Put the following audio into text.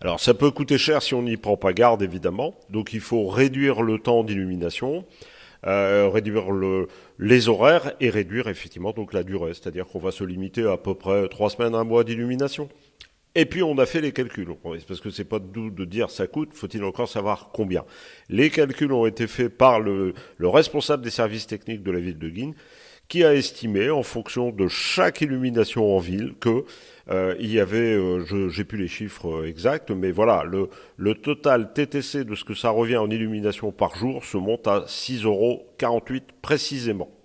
Alors ça peut coûter cher si on n'y prend pas garde, évidemment. Donc il faut réduire le temps d'illumination, réduire les horaires et réduire effectivement donc la durée. C'est-à-dire qu'on va se limiter à peu près 3 semaines, un mois d'illumination. Et puis on a fait les calculs, parce que c'est pas doux de dire ça coûte, faut-il encore savoir combien. Les calculs ont été faits par le responsable des services techniques de la ville de Guînes, qui a estimé, en fonction de chaque illumination en ville, que il y avait, j'ai plus les chiffres exacts, mais voilà, le total TTC de ce que ça revient en illumination par jour se monte à 6,48 € précisément.